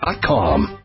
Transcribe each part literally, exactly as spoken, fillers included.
dot com.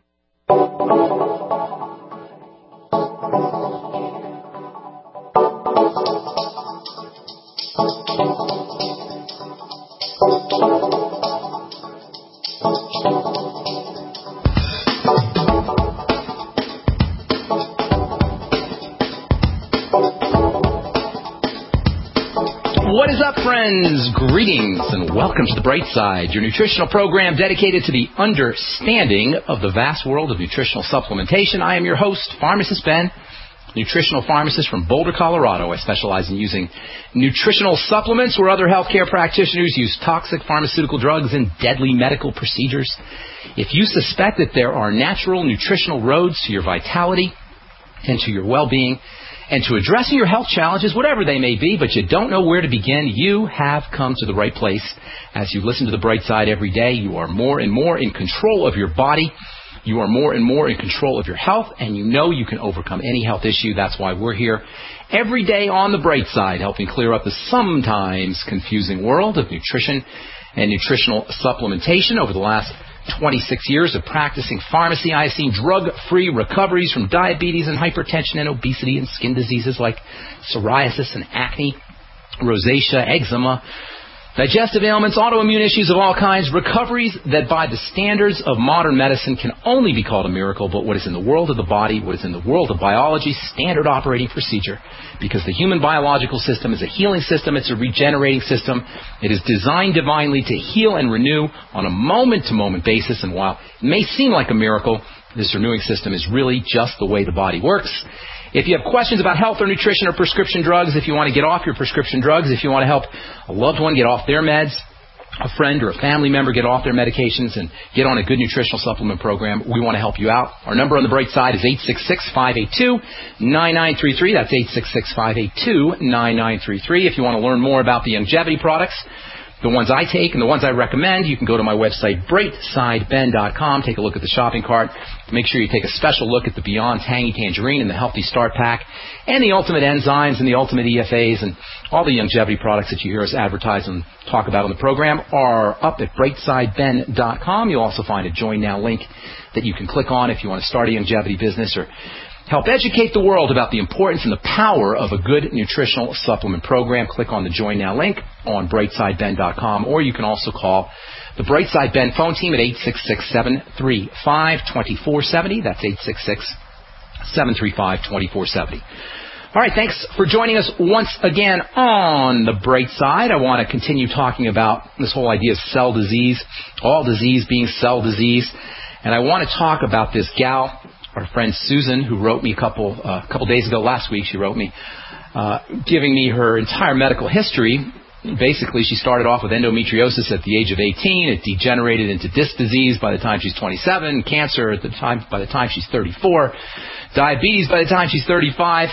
What is up, friends? Greetings and welcome to The Bright Side, your nutritional program dedicated to the understanding of the vast world of nutritional supplementation. I am your host, Pharmacist Ben, nutritional pharmacist from Boulder, Colorado. I specialize in using nutritional supplements where other healthcare practitioners use toxic pharmaceutical drugs and deadly medical procedures. If you suspect that there are natural nutritional roads to your vitality and to your well-being, and to addressing your health challenges, whatever they may be, but you don't know where to begin, you have come to the right place. As you listen to The Bright Side every day, you are more and more in control of your body. You are more and more in control of your health, and you know you can overcome any health issue. That's why we're here every day on The Bright Side, helping clear up the sometimes confusing world of nutrition and nutritional supplementation. Over the last twenty-six years of practicing pharmacy, I have seen drug-free recoveries from diabetes and hypertension and obesity and skin diseases like psoriasis and acne, rosacea, eczema, digestive ailments, autoimmune issues of all kinds, recoveries that by the standards of modern medicine can only be called a miracle, but what is in the world of the body, what is in the world of biology, standard operating procedure, because the human biological system is a healing system, it's a regenerating system. It is designed divinely to heal and renew on a moment-to-moment basis, and while it may seem like a miracle, this renewing system is really just the way the body works. If you have questions about health or nutrition or prescription drugs, if you want to get off your prescription drugs, if you want to help a loved one get off their meds, a friend or a family member get off their medications and get on a good nutritional supplement program, we want to help you out. Our number on The Bright Side is eight six six, five eight two, nine nine three three. That's eight six six, five eight two, nine nine three three. If you want to learn more about the longevity products, the ones I take and the ones I recommend, you can go to my website, bright side ben dot com. Take a look at the shopping cart. Make sure you take a special look at the Beyond Tangy Tangerine and the Healthy Start Pack and the Ultimate Enzymes and the Ultimate E F As and all the longevity products that you hear us advertise and talk about on the program are up at bright side ben dot com. You'll also find a Join Now link that you can click on if you want to start a longevity business or help educate the world about the importance and the power of a good nutritional supplement program. Click on the Join Now link on bright side ben dot com, or you can also call the Brightside Ben phone team at eight six six, seven three five, two four seven zero. That's eight six six, seven three five, two four seven zero. All right, thanks for joining us once again on The Bright Side. I want to continue talking about this whole idea of cell disease, all disease being cell disease, and I want to talk about this gal, our friend Susan, who wrote me a couple uh, couple days ago, last week, she wrote me, uh, giving me her entire medical history. Basically, she started off with endometriosis at the age of eighteen. It degenerated into disc disease by the time she's twenty-seven, cancer at the time by the time she's thirty-four, diabetes by the time she's thirty-five,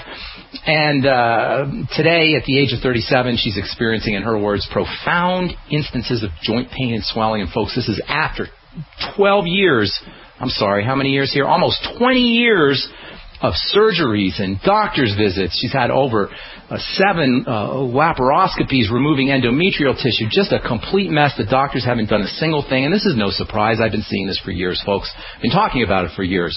and uh, today, at the age of thirty-seven, she's experiencing, in her words, profound instances of joint pain and swelling. And folks, this is after twelve years. I'm sorry, how many years here? Almost twenty years of surgeries and doctor's visits. She's had over uh, seven uh, laparoscopies removing endometrial tissue. Just a complete mess. The doctors haven't done a single thing. And this is no surprise. I've been seeing this for years, folks. I've been talking about it for years.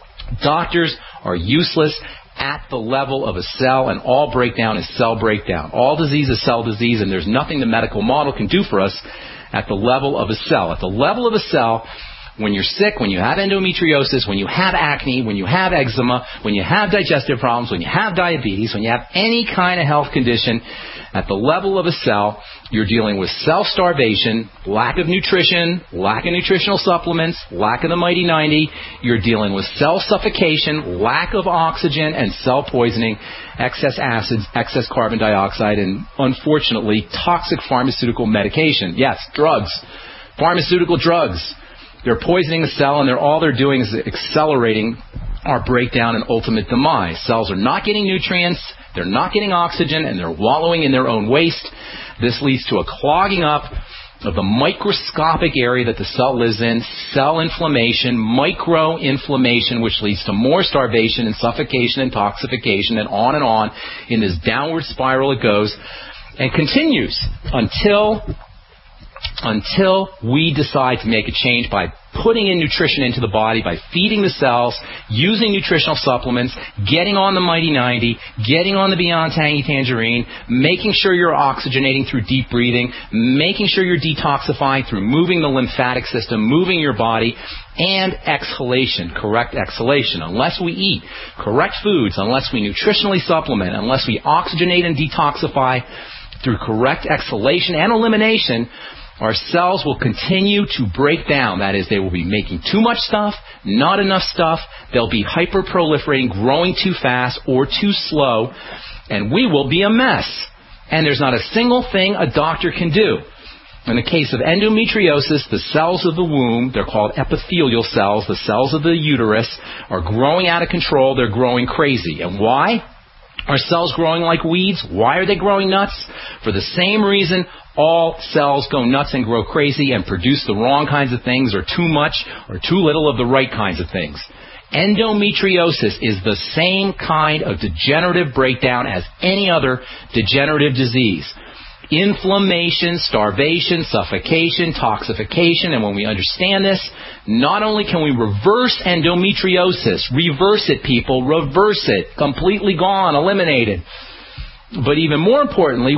Doctors are useless at the level of a cell, and all breakdown is cell breakdown. All disease is cell disease, and there's nothing the medical model can do for us at the level of a cell. At the level of a cell, when you're sick, when you have endometriosis, when you have acne, when you have eczema, when you have digestive problems, when you have diabetes, when you have any kind of health condition, at the level of a cell, you're dealing with cell starvation, lack of nutrition, lack of nutritional supplements, lack of the Mighty ninety. You're dealing with cell suffocation, lack of oxygen, and cell poisoning, excess acids, excess carbon dioxide, and unfortunately, toxic pharmaceutical medication. Yes, drugs, pharmaceutical drugs. They're poisoning the cell, and they're, all they're doing is accelerating our breakdown and ultimate demise. Cells are not getting nutrients, they're not getting oxygen, and they're wallowing in their own waste. This leads to a clogging up of the microscopic area that the cell lives in, cell inflammation, micro-inflammation, which leads to more starvation and suffocation and toxification, and on and on. In this downward spiral it goes and continues until until we decide to make a change by putting in nutrition into the body, by feeding the cells, using nutritional supplements, getting on the Mighty ninety, getting on the Beyond Tangy Tangerine, making sure you're oxygenating through deep breathing, making sure you're detoxifying through moving the lymphatic system, moving your body, and exhalation, correct exhalation. Unless we eat correct foods, unless we nutritionally supplement, unless we oxygenate and detoxify through correct exhalation and elimination, our cells will continue to break down. That is, they will be making too much stuff, not enough stuff. They'll be hyperproliferating, growing too fast or too slow, and we will be a mess. And there's not a single thing a doctor can do. In the case of endometriosis, the cells of the womb, they're called epithelial cells, the cells of the uterus, are growing out of control. They're growing crazy. And why? Are cells growing like weeds? Why are they growing nuts? For the same reason all cells go nuts and grow crazy and produce the wrong kinds of things, or too much or too little of the right kinds of things. Endometriosis is the same kind of degenerative breakdown as any other degenerative disease. Inflammation, starvation, suffocation, toxification, and when we understand this, not only can we reverse endometriosis, reverse it, people, reverse it, completely gone, eliminated, but even more importantly,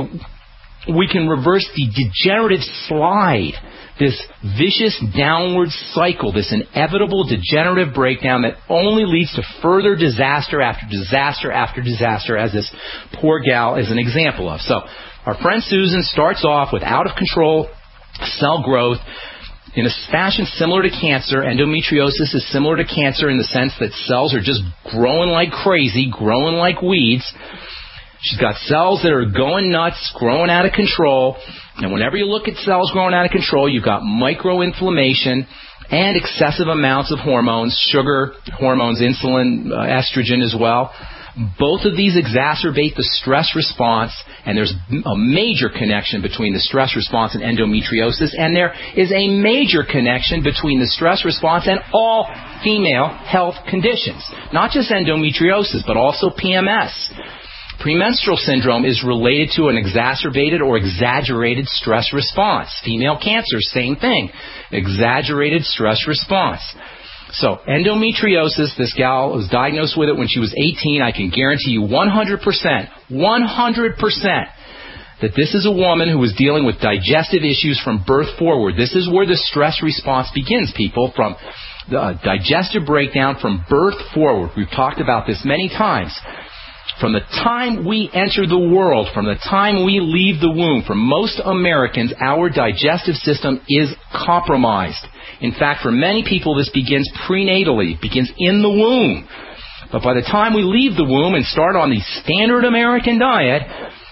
we can reverse the degenerative slide, this vicious downward cycle, this inevitable degenerative breakdown that only leads to further disaster after disaster after disaster, as this poor gal is an example of. So, our friend Susan starts off with out-of-control cell growth in a fashion similar to cancer. Endometriosis is similar to cancer in the sense that cells are just growing like crazy, growing like weeds. She's got cells that are going nuts, growing out of control. And whenever you look at cells growing out of control, you've got microinflammation and excessive amounts of hormones, sugar, hormones, insulin, uh, estrogen as well. Both of these exacerbate the stress response, and there's a major connection between the stress response and endometriosis, and there is a major connection between the stress response and all female health conditions, not just endometriosis, but also P M S. Premenstrual syndrome is related to an exacerbated or exaggerated stress response. Female cancer, same thing, exaggerated stress response. So, endometriosis, this gal was diagnosed with it when she was eighteen. I can guarantee you one hundred percent, one hundred percent that this is a woman who was dealing with digestive issues from birth forward. This is where the stress response begins, people, from the digestive breakdown from birth forward. We've talked about this many times. From the time we enter the world, from the time we leave the womb, for most Americans, our digestive system is compromised. In fact, for many people, this begins prenatally, begins in the womb. But by the time we leave the womb and start on the standard American diet,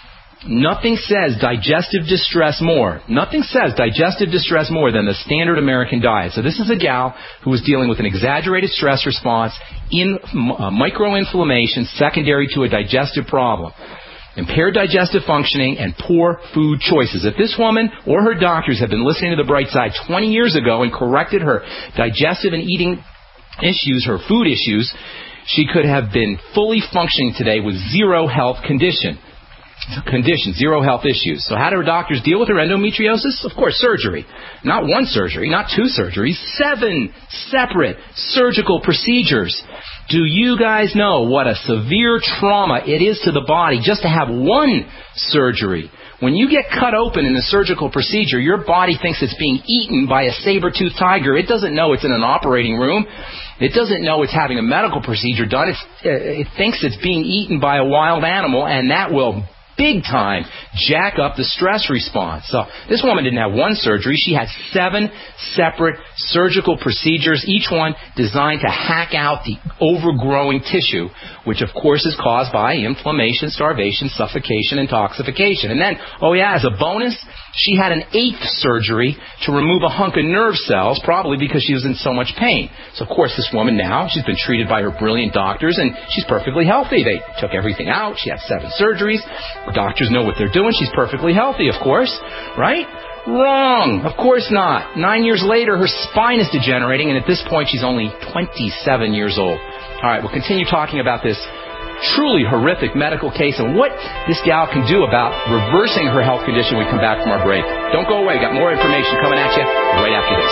nothing says digestive distress more. Nothing says digestive distress more than the standard American diet. So this is a gal who was dealing with an exaggerated stress response, in uh, microinflammation secondary to a digestive problem, impaired digestive functioning, and poor food choices. If this woman or her doctors had been listening to The Bright Side twenty years ago and corrected her digestive and eating issues, her food issues, she could have been fully functioning today with zero health condition. Condition, zero health issues. So how do her doctors deal with her endometriosis? Of course, surgery. Not one surgery, not two surgeries, seven separate surgical procedures. Do you guys know what a severe trauma it is to the body just to have one surgery? When you get cut open in a surgical procedure, your body thinks it's being eaten by a saber-toothed tiger. It doesn't know it's in an operating room. It doesn't know it's having a medical procedure done. It's, it thinks it's being eaten by a wild animal, and that will big time jack up the stress response. So this woman didn't have one surgery. She had seven separate surgical procedures, each one designed to hack out the overgrowing tissue, which of course is caused by inflammation, starvation, suffocation, and toxification. And then, oh yeah, as a bonus, she had an eighth surgery to remove a hunk of nerve cells, probably because she was in so much pain. So of course this woman now, she's been treated by her brilliant doctors, and she's perfectly healthy. They took everything out. She had seven surgeries. The doctors know what they're doing. She's perfectly healthy, of course, right? Wrong. Of course not. Nine years later, her spine is degenerating, and at this point, she's only twenty-seven years old. All right, we'll continue talking about this truly horrific medical case and what this gal can do about reversing her health condition when we come back from our break. Don't go away. Got more information coming at you right after this.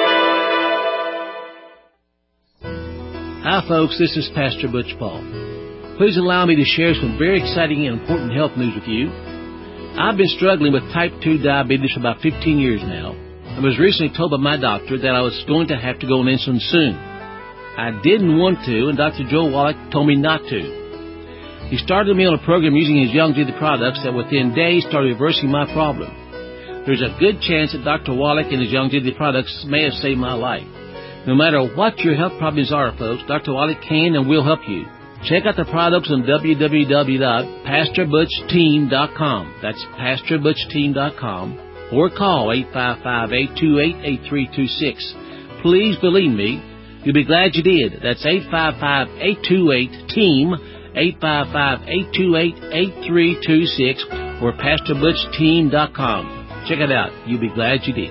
Hi, folks. This is Pastor Butch Paul. Please allow me to share some very exciting and important health news with you. I've been struggling with type two diabetes for about fifteen years now. I was recently told by my doctor that I was going to have to go on insulin soon. I didn't want to, and Doctor Joe Wallach told me not to. He started me on a program using his Youngevity products that within days started reversing my problem. There's a good chance that Doctor Wallach and his Youngevity products may have saved my life. No matter what your health problems are, folks, Doctor Wallach can and will help you. Check out the products on w w w dot pastor butch team dot com. That's pastor butch team dot com. Or call eight five five, eight two eight, eight three two six. Please believe me, you'll be glad you did. That's eight five five, eight two eight, team, eight five five, eight two eight, eight three two six, or pastor butch team dot com. Check it out. You'll be glad you did.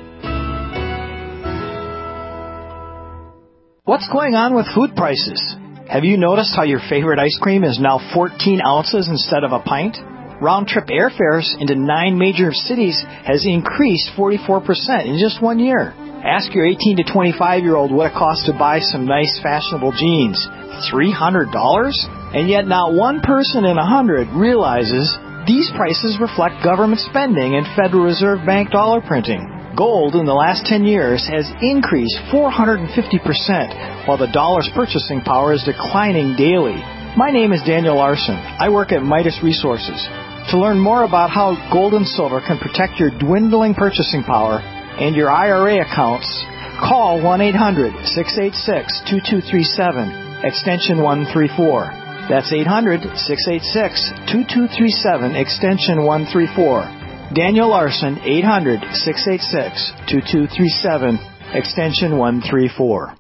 What's going on with food prices? Have you noticed how your favorite ice cream is now fourteen ounces instead of a pint? Round-trip airfares into nine major cities has increased forty-four percent in just one year. Ask your eighteen to twenty-five-year-old what it costs to buy some nice, fashionable jeans. three hundred dollars? And yet not one person in a hundred realizes these prices reflect government spending and Federal Reserve Bank dollar printing. Gold in the last ten years has increased four hundred fifty percent, while the dollar's purchasing power is declining daily. My name is Daniel Larson. I work at Midas Resources. To learn more about how gold and silver can protect your dwindling purchasing power and your I R A accounts, call one eight hundred, six eight six, two two three seven, extension one three four. That's eight hundred, six eight six, two two three seven, extension one three four. Daniel Larson, eight hundred, six eight six, two two three seven, extension one three four.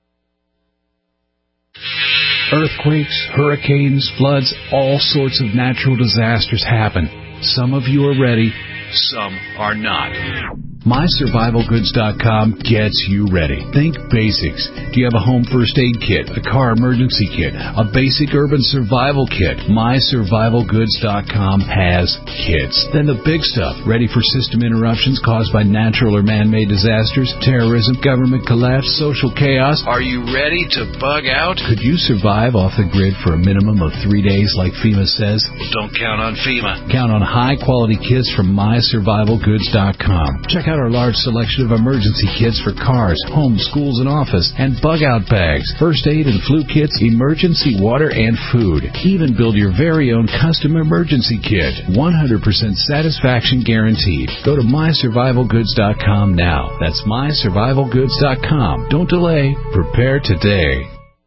Earthquakes, hurricanes, floods, all sorts of natural disasters happen. Some of you are ready, some are not. my survival goods dot com gets you ready. Think basics. Do you have a home first aid kit, a car emergency kit, a basic urban survival kit? my survival goods dot com has kits. Then the big stuff, ready for system interruptions caused by natural or man-made disasters, terrorism, government collapse, social chaos. Are you ready to bug out? Could you survive off the grid for a minimum of three days like FEMA says? Well, don't count on FEMA. Count on high-quality kits from my survival goods dot com. Check out our large selection of emergency kits for cars, homes, schools, and office, and bug-out bags, first aid and flu kits, emergency water, and food. Even build your very own custom emergency kit. one hundred percent satisfaction guaranteed. Go to my survival goods dot com now. That's my survival goods dot com. Don't delay. Prepare today.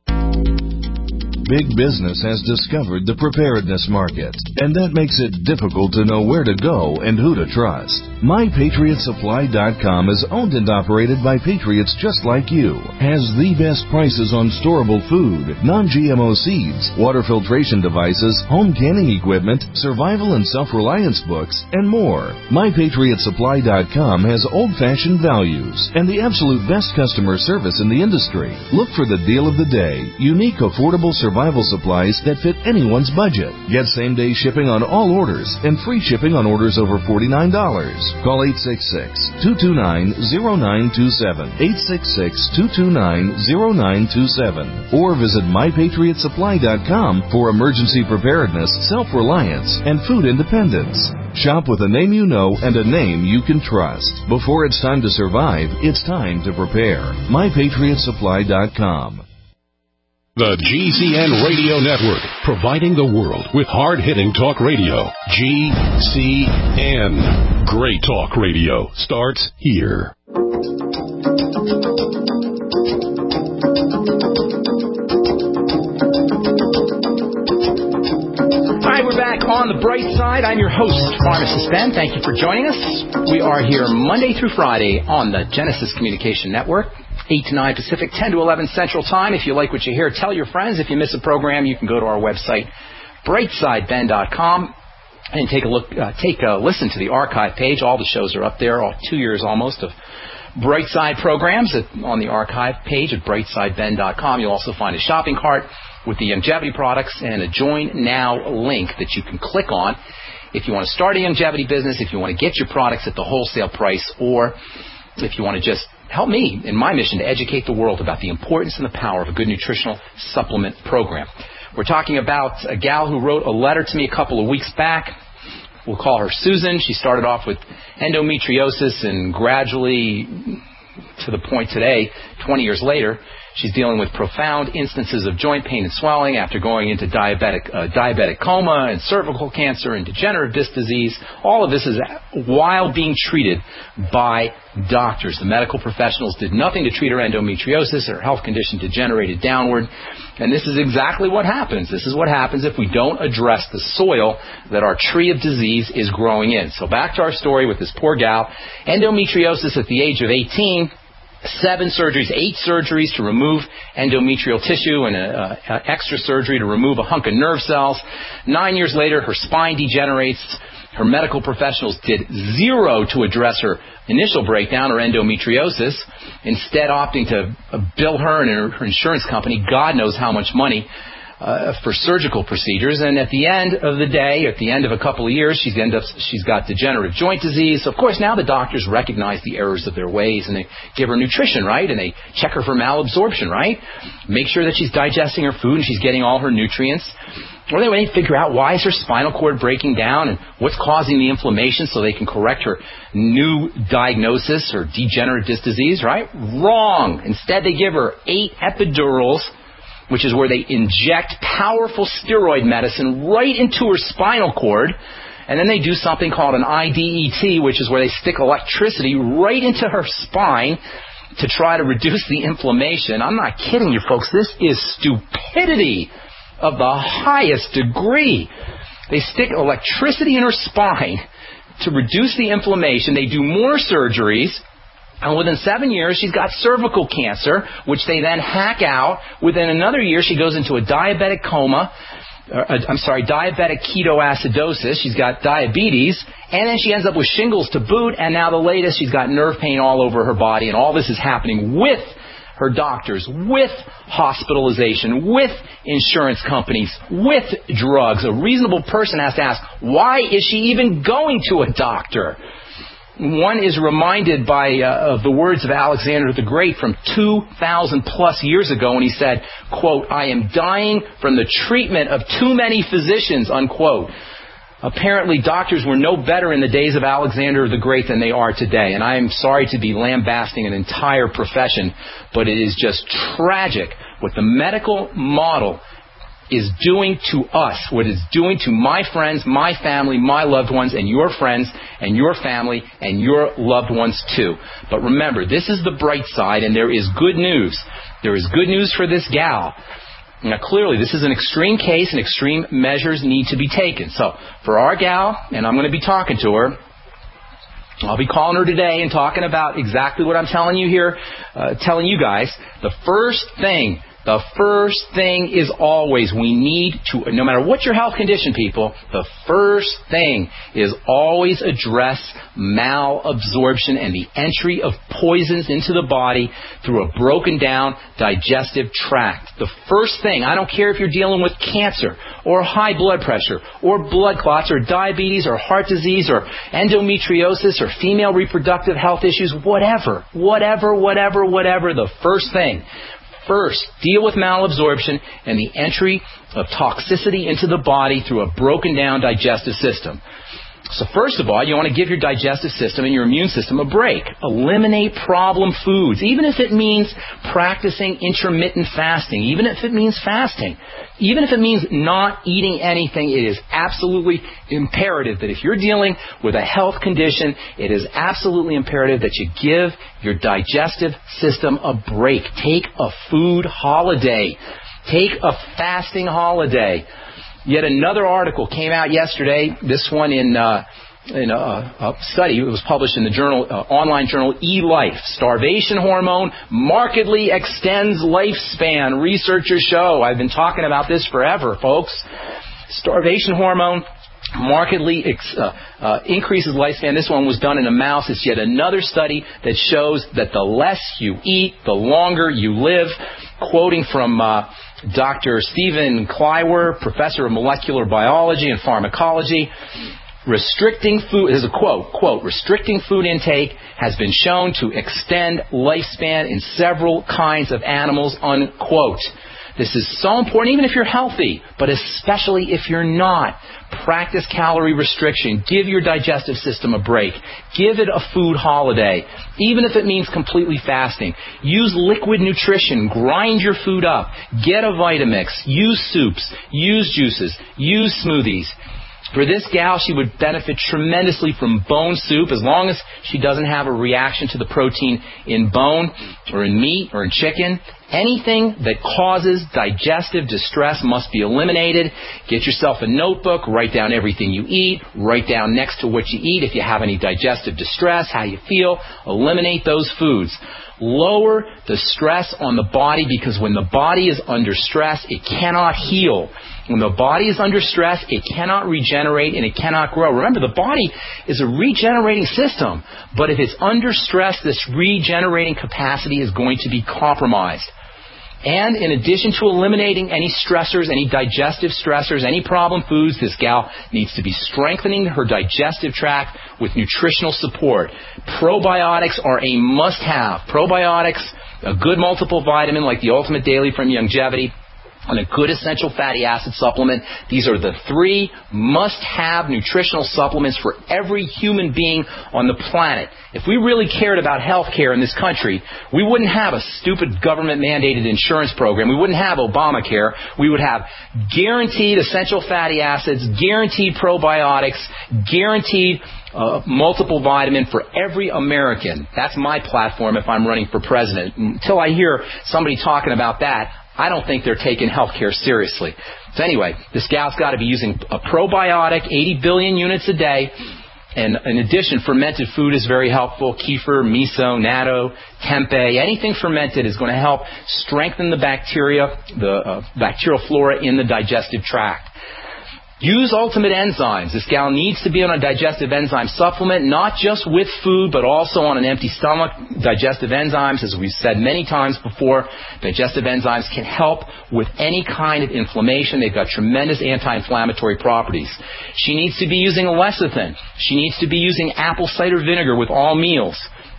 Big business has discovered the preparedness market, and that makes it difficult to know where to go and who to trust. my patriot supply dot com is owned and operated by patriots just like you, has the best prices on storable food, non-G M O seeds, water filtration devices, home canning equipment, survival and self-reliance books, and more. my patriot supply dot com has old-fashioned values and the absolute best customer service in the industry. Look for the deal of the day, unique, affordable survival supplies that fit anyone's budget. Get same-day shipping on all orders and free shipping on orders over forty-nine dollars. Call eight six six, two two nine, zero nine two seven, eight six six, two two nine, zero nine two seven, or visit my patriot supply dot com for emergency preparedness, self-reliance, and food independence. Shop with a name you know and a name you can trust. Before it's time to survive, it's time to prepare. my patriot supply dot com. The G C N Radio Network, providing the world with hard-hitting talk radio. G C N. Great talk radio starts here. Hi, we're back on The Bright Side. I'm your host, Pharmacist Ben. Thank you for joining us. We are here Monday through Friday on the Genesis Communication Network. eight to nine Pacific, ten to eleven Central Time. If you like what you hear, tell your friends. If you miss a program, you can go to our website, bright side ben dot com, and take a look, uh, take a listen to the archive page. All the shows are up there, all two years almost of Brightside programs at, on the archive page at brightside ben dot com. You'll also find a shopping cart with the longevity products and a Join Now link that you can click on if you want to start a longevity business, if you want to get your products at the wholesale price, or if you want to just help me in my mission to educate the world about the importance and the power of a good nutritional supplement program. We're talking about a gal who wrote a letter to me a couple of weeks back. We'll call her Susan. She started off with endometriosis, and gradually, to the point today, twenty years later, she's dealing with profound instances of joint pain and swelling after going into diabetic uh, diabetic coma and cervical cancer and degenerative disc disease. All of this is while being treated by doctors. The medical professionals did nothing to treat her endometriosis. Her health condition degenerated downward. And this is exactly what happens. This is what happens if we don't address the soil that our tree of disease is growing in. So back to our story with this poor gal. Endometriosis at the age of eighteen. Seven surgeries, eight surgeries to remove endometrial tissue, and an extra surgery to remove a hunk of nerve cells. Nine years later, her spine degenerates. Her medical professionals did zero to address her initial breakdown, or endometriosis, instead opting to bill her and her insurance company God knows how much money Uh, for surgical procedures. And at the end of the day, at the end of a couple of years, she's, end up, she's got degenerative joint disease. Of course, now the doctors recognize the errors of their ways, and they give her nutrition, right? And they check her for malabsorption, right? Make sure that she's digesting her food and she's getting all her nutrients. Or they figure out why is her spinal cord breaking down and what's causing the inflammation so they can correct her new diagnosis or degenerative disc disease, right? Wrong. Instead, they give her eight epidurals, which is where they inject powerful steroid medicine right into her spinal cord. And then they do something called an I D E T, which is where they stick electricity right into her spine to try to reduce the inflammation. I'm not kidding you, folks. This is stupidity of the highest degree. They stick electricity in her spine to reduce the inflammation. They do more surgeries. And within seven years, she's got cervical cancer, which they then hack out. Within another year, she goes into a diabetic coma. Uh, I'm sorry, diabetic ketoacidosis. She's got diabetes. And then she ends up with shingles to boot. And now the latest, she's got nerve pain all over her body. And all this is happening with her doctors, with hospitalization, with insurance companies, with drugs. A reasonable person has to ask, why is she even going to a doctor? One is reminded by uh, of the words of Alexander the Great from two thousand plus years ago when he said, quote, I am dying from the treatment of too many physicians, unquote. Apparently, doctors were no better in the days of Alexander the Great than they are today. And I am sorry to be lambasting an entire profession, but it is just tragic what the medical model is doing to us, what it's doing to my friends, my family, my loved ones, and your friends, and your family, and your loved ones too. But remember, this is the bright side, and there is good news. There is good news for this gal. Now, clearly, this is an extreme case, and extreme measures need to be taken. So, for our gal, and I'm going to be talking to her, I'll be calling her today and talking about exactly what I'm telling you here, uh, telling you guys. The first thing The first thing is always we need to, no matter what your health condition, people, the first thing is always address malabsorption and the entry of poisons into the body through a broken down digestive tract. The first thing, I don't care if you're dealing with cancer or high blood pressure or blood clots or diabetes or heart disease or endometriosis or female reproductive health issues, whatever, whatever, whatever, whatever, the first thing. First, deal with malabsorption and the entry of toxicity into the body through a broken down digestive system. So first of all, you want to give your digestive system and your immune system a break. Eliminate problem foods, even if it means practicing intermittent fasting, even if it means fasting, even if it means not eating anything. It is absolutely imperative that if you're dealing with a health condition, it is absolutely imperative that you give your digestive system a break. Take a food holiday. Take a fasting holiday. Yet another article came out yesterday, this one in uh, in a, a study. It was published in the journal, uh, online journal eLife. Starvation hormone markedly extends lifespan, researchers show. I've been talking about this forever, folks. Starvation hormone markedly ex- uh, uh, increases lifespan. This one was done in a mouse. It's yet another study that shows that the less you eat, the longer you live. Quoting from uh, Doctor Stephen Kleiwer, professor of molecular biology and pharmacology, restricting food, this is a quote, quote, restricting food intake has been shown to extend lifespan in several kinds of animals, unquote. This is so important, even if you're healthy, but especially if you're not. Practice calorie restriction. Give your digestive system a break. Give it a food holiday, even if it means completely fasting. Use liquid nutrition. Grind your food up. Get a Vitamix. Use soups. Use juices. Use smoothies. For this gal, she would benefit tremendously from bone soup as long as she doesn't have a reaction to the protein in bone or in meat or in chicken. Anything that causes digestive distress must be eliminated. Get yourself a notebook. Write down everything you eat. Write down next to what you eat if you have any digestive distress, how you feel. Eliminate those foods. Lower the stress on the body, because when the body is under stress, it cannot heal. When the body is under stress, it cannot regenerate and it cannot grow. Remember, the body is a regenerating system, but if it's under stress, this regenerating capacity is going to be compromised. And in addition to eliminating any stressors, any digestive stressors, any problem foods, this gal needs to be strengthening her digestive tract with nutritional support. Probiotics are a must-have. Probiotics, a good multiple vitamin like the Ultimate Daily from Youngevity, and a good essential fatty acid supplement. These are the three must-have nutritional supplements for every human being on the planet. If we really cared about health care in this country, we wouldn't have a stupid government-mandated insurance program. We wouldn't have Obamacare. We would have guaranteed essential fatty acids, guaranteed probiotics, guaranteed uh, multiple vitamin for every American. That's my platform if I'm running for president. Until I hear somebody talking about that, I don't think they're taking health care seriously. So anyway, this gal's got to be using a probiotic, eighty billion units a day. And in addition, fermented food is very helpful. Kefir, miso, natto, tempeh, anything fermented is going to help strengthen the bacteria, the uh, bacterial flora in the digestive tract. Use Ultimate Enzymes. This gal needs to be on a digestive enzyme supplement, not just with food, but also on an empty stomach. Digestive enzymes, as we've said many times before, digestive enzymes can help with any kind of inflammation. They've got tremendous anti-inflammatory properties. She needs to be using lecithin. She needs to be using apple cider vinegar with all meals.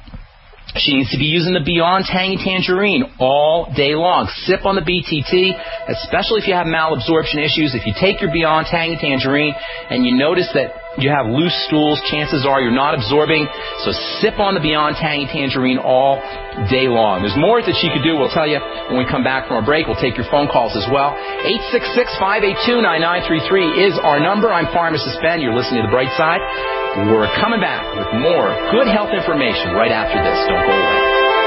She needs to be using the Beyond Tangy Tangerine all day long. Sip on the B T T, especially if you have malabsorption issues. If you take your Beyond Tangy Tangerine and you notice that you have loose stools, chances are you're not absorbing. So sip on the Beyond Tangy Tangerine all day long. There's more that she could do. We'll tell you when we come back from our break. We'll take your phone calls as well. eight six six, five eight two, nine nine three three is our number. I'm Pharmacist Ben. You're listening to The Bright Side. We're coming back with more good health information right after this. Don't go away.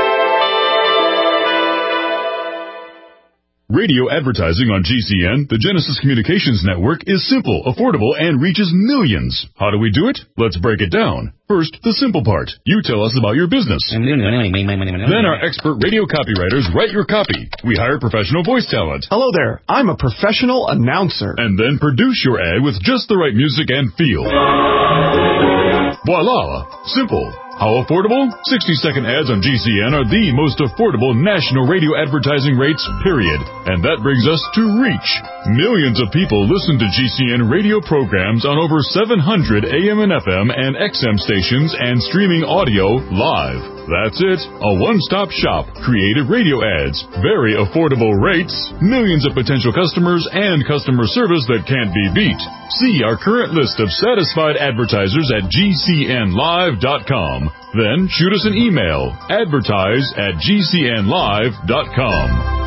Radio advertising on G C N, the Genesis Communications Network, is simple, affordable, and reaches millions. How do we do it? Let's break it down. First, the simple part. You tell us about your business. Then our expert radio copywriters write your copy. We hire professional voice talent. Hello there. I'm a professional announcer. And then produce your ad with just the right music and feel. Voila! Simple. How affordable? sixty-second ads on G C N are the most affordable national radio advertising rates, period. And that brings us to reach. Millions of people listen to G C N radio programs on over seven hundred A M and F M and X M stations and streaming audio live. That's it. A one-stop shop. Creative radio ads. Very affordable rates. Millions of potential customers and customer service that can't be beat. See our current list of satisfied advertisers at G C N live dot com. Then shoot us an email. Advertise at G C N live dot com.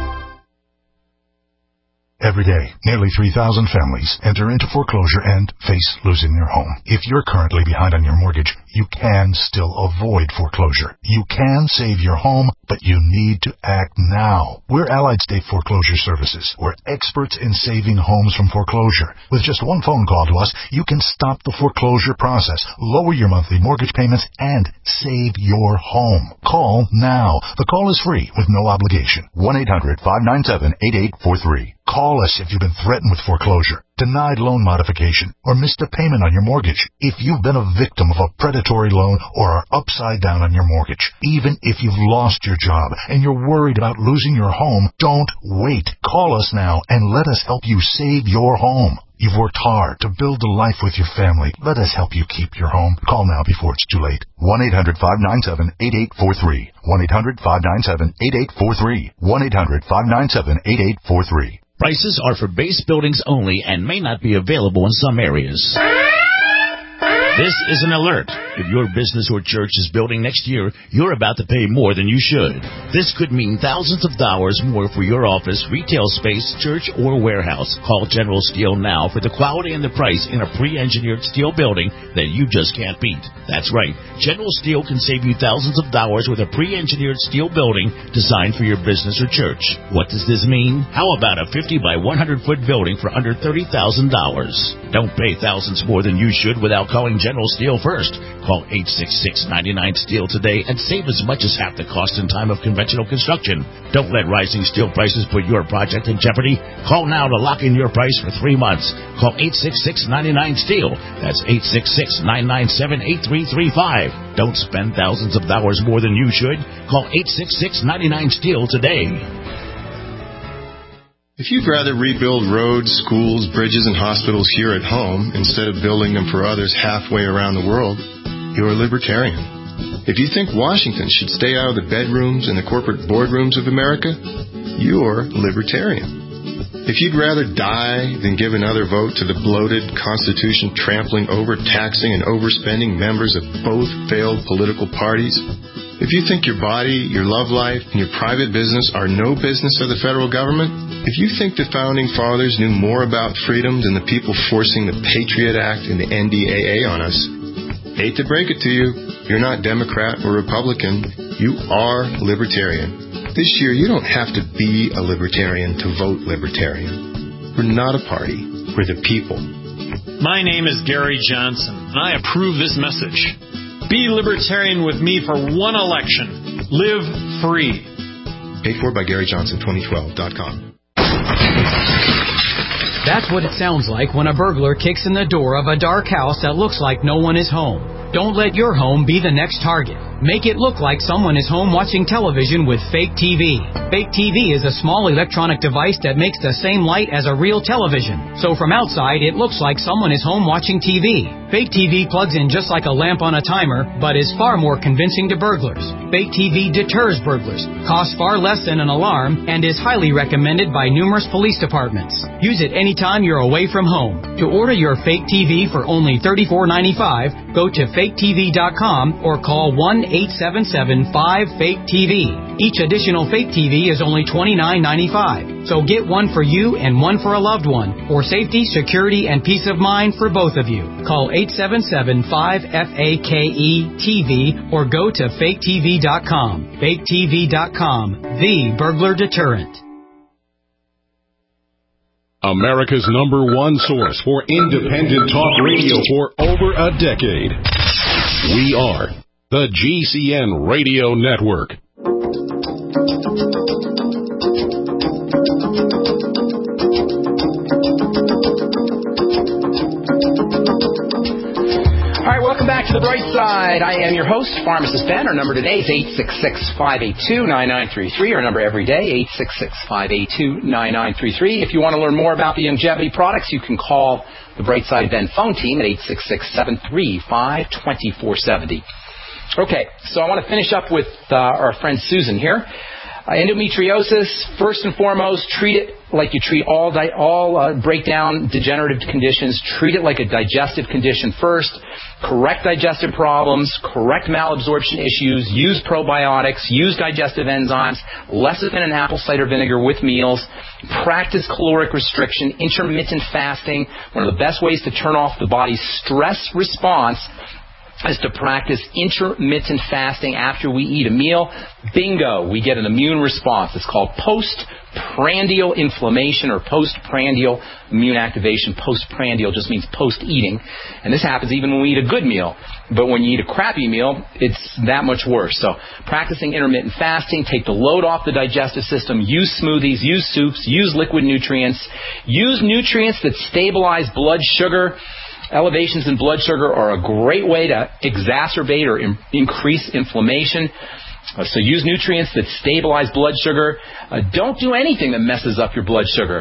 Every day, nearly three thousand families enter into foreclosure and face losing their home. If you're currently behind on your mortgage, you can still avoid foreclosure. You can save your home, but you need to act now. We're Allied State Foreclosure Services. We're experts in saving homes from foreclosure. With just one phone call to us, you can stop the foreclosure process, lower your monthly mortgage payments, and save your home. Call now. The call is free with no obligation. one eight hundred, five nine seven, eight eight four three. Call Call us if you've been threatened with foreclosure, denied loan modification, or missed a payment on your mortgage. If you've been a victim of a predatory loan or are upside down on your mortgage, even if you've lost your job and you're worried about losing your home, don't wait. Call us now and let us help you save your home. You've worked hard to build a life with your family. Let us help you keep your home. Call now before it's too late. one eight hundred five nine seven eight eight four three. one eight hundred five nine seven eight eight four three. one eight hundred five nine seven eight eight four three. Prices are for base buildings only and may not be available in some areas. This is an alert. If your business or church is building next year, you're about to pay more than you should. This could mean thousands of dollars more for your office, retail space, church, or warehouse. Call General Steel now for the quality and the price in a pre-engineered steel building that you just can't beat. That's right. General Steel can save you thousands of dollars with a pre-engineered steel building designed for your business or church. What does this mean? How about a fifty by one hundred foot building for under thirty thousand dollars? Don't pay thousands more than you should without calling General Steel first. Call eight six six, nine nine, STEEL today and save as much as half the cost in time of conventional construction. Don't let rising steel prices put your project in jeopardy. Call now to lock in your price for three months. Call eight six six, nine nine, STEEL. That's eight six six, nine nine seven, eight three three five. Don't spend thousands of dollars more than you should. Call eight six six, nine nine, STEEL today. If you'd rather rebuild roads, schools, bridges, and hospitals here at home instead of building them for others halfway around the world, you're a libertarian. If you think Washington should stay out of the bedrooms and the corporate boardrooms of America, you're libertarian. If you'd rather die than give another vote to the bloated, Constitution trampling, overtaxing, and overspending members of both failed political parties, if you think your body, your love life, and your private business are no business of the federal government, if you think the Founding Fathers knew more about freedom than the people forcing the Patriot Act and the N D A A on us, hate to break it to you, you're not Democrat or Republican, you are libertarian. This year, you don't have to be a libertarian to vote libertarian. We're not a party, we're the people. My name is Gary Johnson, and I approve this message. Be libertarian with me for one election. Live free. Paid for by Gary Johnson twenty twelve dot com. That's what it sounds like when a burglar kicks in the door of a dark house that looks like no one is home. Don't let your home be the next target. Make it look like someone is home watching television with fake T V. Fake T V is a small electronic device that makes the same light as a real television. So from outside, it looks like someone is home watching T V. Fake T V plugs in just like a lamp on a timer, but is far more convincing to burglars. Fake T V deters burglars, costs far less than an alarm, and is highly recommended by numerous police departments. Use it anytime you're away from home. To order your fake T V for only thirty-four ninety-five, go to fake T V dot com or call one eight seven seven five fake T V. Each additional fake T V is only twenty-nine ninety-five. So get one for you and one for a loved one, for safety, security, and peace of mind for both of you. Call eight seven seven five fake T V or go to fake T V dot com. fake T V dot com, the burglar deterrent. America's number one source for independent talk radio for over a decade. We are the G C N Radio Network. All right, welcome back to The Bright Side. I am your host, Pharmacist Ben. Our number today is eight six six, five eight two, nine nine three three. Our number every day, eight six six, five eight two, nine nine three three. If you want to learn more about the Youngevity products, you can call the Bright Side Ben phone team at eight six six, seven three five, two four seven zero. Okay, so I want to finish up with uh, our friend Susan here. Uh, endometriosis, first and foremost, treat it like you treat all di- all uh, breakdown degenerative conditions. Treat it like a digestive condition first. Correct digestive problems, correct malabsorption issues, use probiotics, use digestive enzymes, lecithin and apple cider vinegar with meals, practice caloric restriction, intermittent fasting, one of the best ways to turn off the body's stress response is to practice intermittent fasting after we eat a meal. Bingo, we get an immune response. It's called postprandial inflammation or postprandial immune activation. Postprandial just means post-eating. And this happens even when we eat a good meal. But when you eat a crappy meal, it's that much worse. So practicing intermittent fasting, take the load off the digestive system, use smoothies, use soups, use liquid nutrients, use nutrients that stabilize blood sugar. Elevations in blood sugar are a great way to exacerbate or im- increase inflammation. Uh, so use nutrients that stabilize blood sugar. Uh, don't do anything that messes up your blood sugar.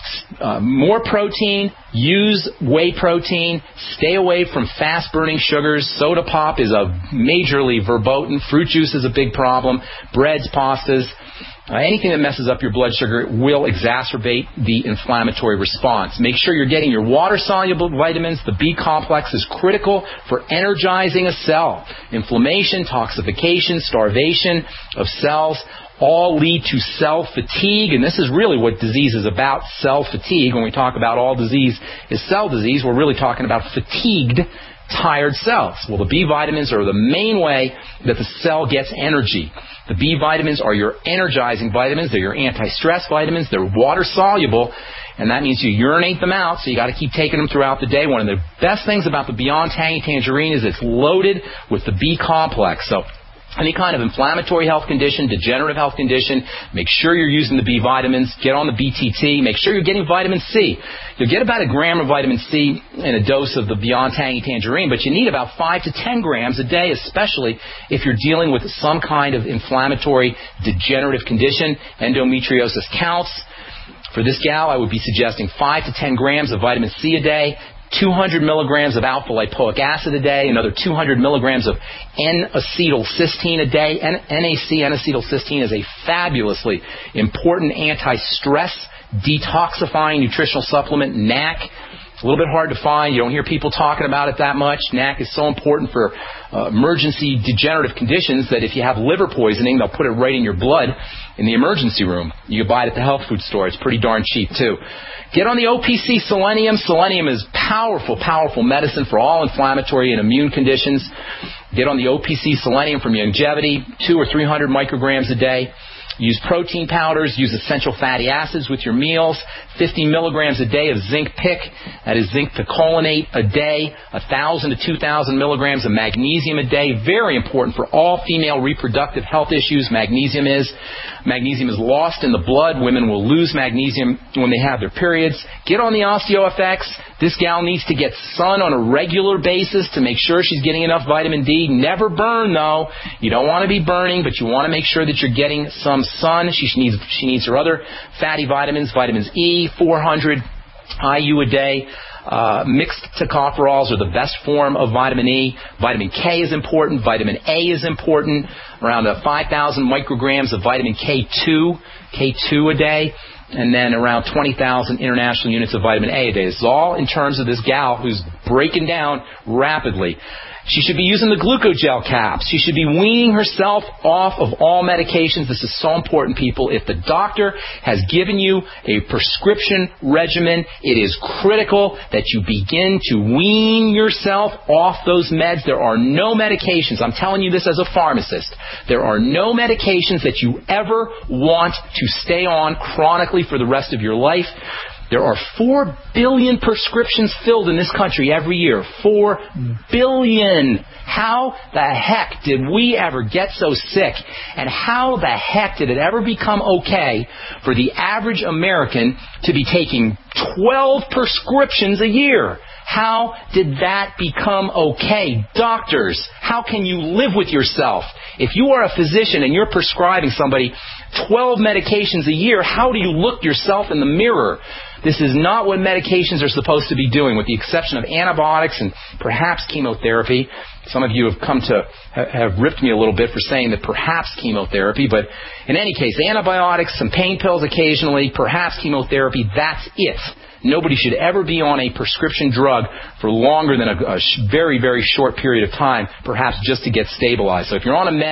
Uh, more protein, use whey protein, stay away from fast-burning sugars. Soda pop is a majorly verboten. Fruit juice is a big problem. Breads, pastas. Uh, anything that messes up your blood sugar will exacerbate the inflammatory response. Make sure you're getting your water-soluble vitamins. The B complex is critical for energizing a cell. Inflammation, toxification, starvation of cells all lead to cell fatigue, and this is really what disease is about, cell fatigue. When we talk about all disease is cell disease, we're really talking about fatigued, tired cells. Well, the B vitamins are the main way that the cell gets energy. The B vitamins are your energizing vitamins. They're your anti-stress vitamins. They're water-soluble, and that means you urinate them out, so you got to keep taking them throughout the day. One of the best things about the Beyond Tangy Tangerine is it's loaded with the B complex. So any kind of inflammatory health condition, degenerative health condition, make sure you're using the B vitamins. Get on the B T T. Make sure you're getting vitamin C. You'll get about a gram of vitamin C in a dose of the Beyond Tangy Tangerine, but you need about five to ten grams a day, especially if you're dealing with some kind of inflammatory degenerative condition. Endometriosis counts. For this gal, I would be suggesting five to ten grams of vitamin C a day, two hundred milligrams of alpha-lipoic acid a day, another two hundred milligrams of N-acetylcysteine a day. N- NAC, N-acetylcysteine, is a fabulously important anti-stress detoxifying nutritional supplement. N A C, it's a little bit hard to find. You don't hear people talking about it that much. N A C is so important for uh, emergency degenerative conditions that if you have liver poisoning, they'll put it right in your blood in the emergency room. You can buy it at the health food store. It's pretty darn cheap, too. Get on the O P C Selenium. Selenium is powerful, powerful medicine for all inflammatory and immune conditions. Get on the O P C Selenium from Youngevity, two or three hundred micrograms a day. Use protein powders. Use essential fatty acids with your meals. fifty milligrams a day of zinc pick. That is zinc picolinate a day. one thousand to two thousand milligrams of magnesium a day. Very important for all female reproductive health issues. Magnesium is. Magnesium is lost in the blood. Women will lose magnesium when they have their periods. Get on the OsteoFX. This gal needs to get sun on a regular basis to make sure she's getting enough vitamin D. Never burn, though. You don't want to be burning, but you want to make sure that you're getting some sun. She needs she needs her other fatty vitamins, vitamins E, four hundred I U a day. Uh, mixed tocopherols are the best form of vitamin E. Vitamin K is important. Vitamin A is important. Around uh, five thousand micrograms of vitamin K two, K two a day. And then around twenty thousand international units of vitamin A a day. This is all in terms of this gal who's breaking down rapidly. She should be using the glucogel caps. She should be weaning herself off of all medications. This is so important, people. If the doctor has given you a prescription regimen, it is critical that you begin to wean yourself off those meds. There are no medications. I'm telling you this as a pharmacist. There are no medications that you ever want to stay on chronically for the rest of your life. There are four billion prescriptions filled in this country every year. Four billion. How the heck did we ever get so sick? And how the heck did it ever become okay for the average American to be taking twelve prescriptions a year? How did that become okay? Doctors, how can you live with yourself? If you are a physician and you're prescribing somebody twelve medications a year, how do you look yourself in the mirror? This is not what medications are supposed to be doing, with the exception of antibiotics and perhaps chemotherapy. Some of you have come to have ripped me a little bit for saying that perhaps chemotherapy, but in any case, antibiotics, some pain pills occasionally, perhaps chemotherapy, that's it. Nobody should ever be on a prescription drug for longer than a, a very, very short period of time, perhaps just to get stabilized. So if you're on a med,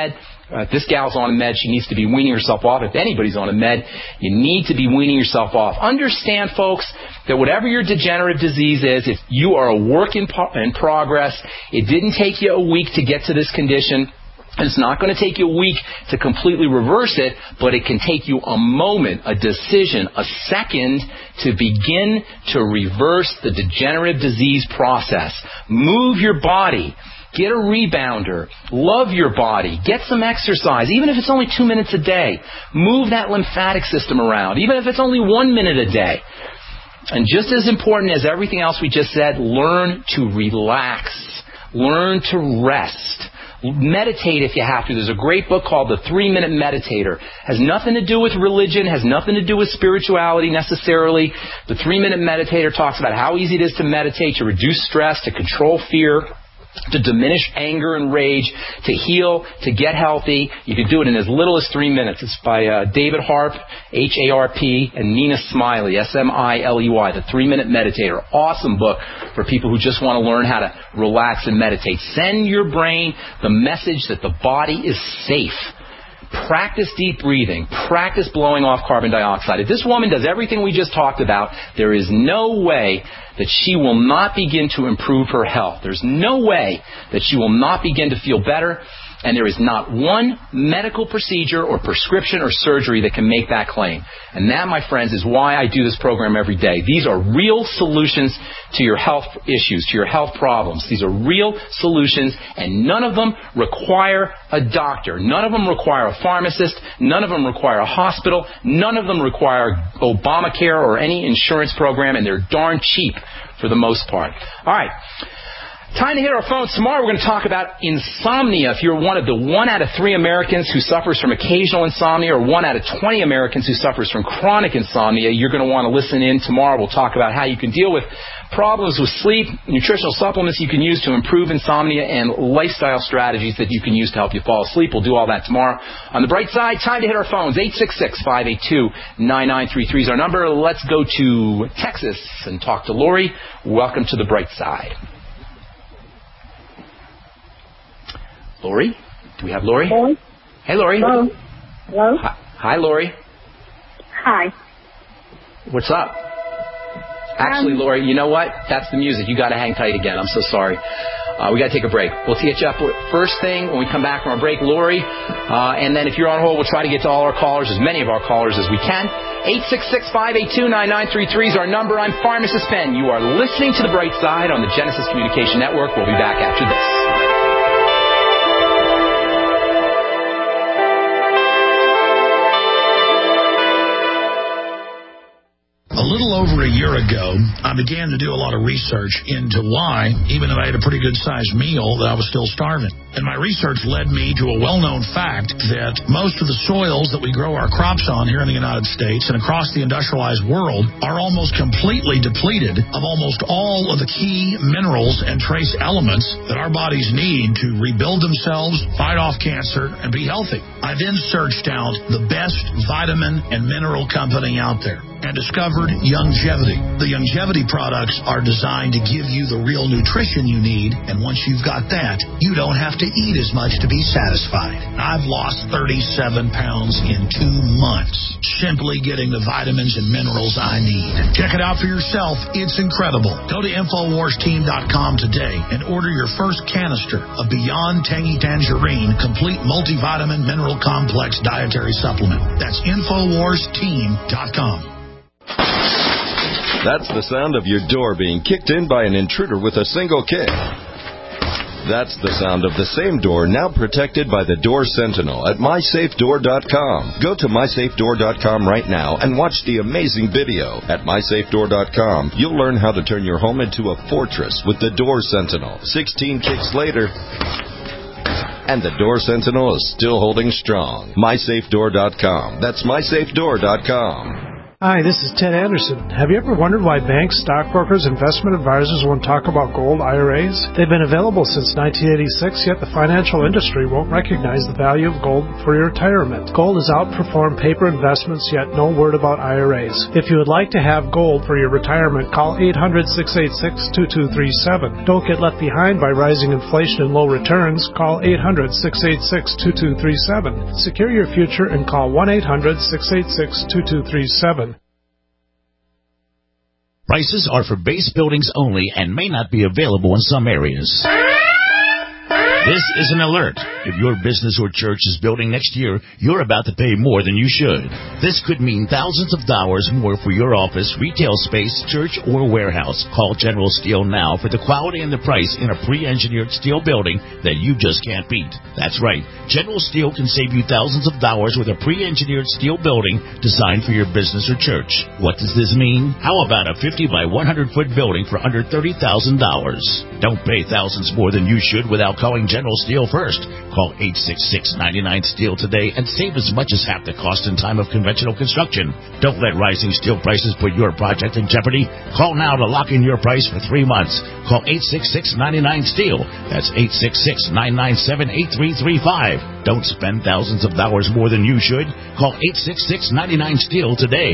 Uh, if this gal's on a med, she needs to be weaning herself off. If anybody's on a med, you need to be weaning yourself off. Understand, folks, that whatever your degenerative disease is, if you are a work in, po- in progress, it didn't take you a week to get to this condition. It's not going to take you a week to completely reverse it, but it can take you a moment, a decision, a second to begin to reverse the degenerative disease process. Move your body. Get a rebounder. Love your body. Get some exercise, even if it's only two minutes a day. Move that lymphatic system around, even if it's only one minute a day. And just as important as everything else we just said, learn to relax. Learn to rest. Meditate if you have to. There's a great book called The Three-Minute Meditator. Has nothing to do with religion, has nothing to do with spirituality necessarily. The Three-Minute Meditator talks about how easy it is to meditate, to reduce stress, to control fear, to diminish anger and rage, to heal, to get healthy. You can do it in as little as three minutes. It's by uh, David Harp, H A R P, and Nina Smiley, S M I L E Y, The Three-Minute Meditator. Awesome book for people who just want to learn how to relax and meditate. Send your brain the message that the body is safe. Practice deep breathing. Practice blowing off carbon dioxide. If this woman does everything we just talked about, there is no way that she will not begin to improve her health. There's no way that she will not begin to feel better. And there is not one medical procedure or prescription or surgery that can make that claim. And that, my friends, is why I do this program every day. These are real solutions to your health issues, to your health problems. These are real solutions, and none of them require a doctor. None of them require a pharmacist. None of them require a hospital. None of them require Obamacare or any insurance program, and they're darn cheap for the most part. All right. Time to hit our phones. Tomorrow we're going to talk about insomnia. If you're one of the one out of three Americans who suffers from occasional insomnia or one out of twenty Americans who suffers from chronic insomnia, you're going to want to listen in. Tomorrow we'll talk about how you can deal with problems with sleep, nutritional supplements you can use to improve insomnia, and lifestyle strategies that you can use to help you fall asleep. We'll do all that tomorrow. On the bright side, time to hit our phones. eight six six, five eight two, nine nine three three is our number. Let's go to Texas and talk to Lori. Welcome to the bright side. Lori? Do we have Lori? Hello? Hey, Lori. Hello? Hello? Hi, Hi Lori. Hi. What's up? Actually, Um, Lori, you know what? That's the music. You got to hang tight again. I'm so sorry. Uh, we got to take a break. We'll catch up with first thing when we come back from our break, Lori. Uh, and then if you're on hold, we'll try to get to all our callers, as many of our callers as we can. eight six six, five eight two, nine nine three three is our number. I'm Pharmacist Ben. You are listening to The Bright Side on the Genesis Communication Network. We'll be back after this. A little over a year ago, I began to do a lot of research into why, even though I had a pretty good-sized meal, that I was still starving. And my research led me to a well-known fact that most of the soils that we grow our crops on here in the United States and across the industrialized world are almost completely depleted of almost all of the key minerals and trace elements that our bodies need to rebuild themselves, fight off cancer, and be healthy. I then searched out the best vitamin and mineral company out there and discovered Youngevity. The Youngevity products are designed to give you the real nutrition you need, and once you've got that, you don't have to eat as much to be satisfied. I've lost thirty-seven pounds in two months, simply getting the vitamins and minerals I need. Check it out for yourself. It's incredible. Go to Infowars Team dot com today and order your first canister of Beyond Tangy Tangerine Complete Multivitamin Mineral Complex Dietary Supplement. That's Infowars Team dot com. That's the sound of your door being kicked in by an intruder with a single kick. That's the sound of the same door now protected by the Door Sentinel at my safe door dot com. Go to my safe door dot com right now and watch the amazing video. At my safe door dot com, you'll learn how to turn your home into a fortress with the Door Sentinel. sixteen kicks later, and the Door Sentinel is still holding strong. my safe door dot com. That's my safe door dot com. Hi, this is Ted Anderson. Have you ever wondered why banks, stockbrokers, investment advisors won't talk about gold I R As? They've been available since nineteen eighty-six, yet the financial industry won't recognize the value of gold for your retirement. Gold has outperformed paper investments, yet no word about I R As. If you would like to have gold for your retirement, call eight hundred, six eight six, two two three seven. Don't get left behind by rising inflation and low returns. Call eight hundred, six eight six, two two three seven. Secure your future and call one eight hundred, six eight six, two two three seven. Prices are for base buildings only and may not be available in some areas. This is an alert. If your business or church is building next year, you're about to pay more than you should. This could mean thousands of dollars more for your office, retail space, church, or warehouse. Call General Steel now for the quality and the price in a pre-engineered steel building that you just can't beat. That's right. General Steel can save you thousands of dollars with a pre-engineered steel building designed for your business or church. What does this mean? How about a fifty by one hundred foot building for under thirty thousand dollars? Don't pay thousands more than you should without calling General Steel first. Call eight six six, nine nine, STEEL today and save as much as half the cost and time of conventional construction. Don't let rising steel prices put your project in jeopardy. Call now to lock in your price for three months. Call eight six six, nine nine, STEEL. That's eight six six, nine nine seven, eight three three five. Don't spend thousands of dollars more than you should. Call eight six six, nine nine, STEEL today.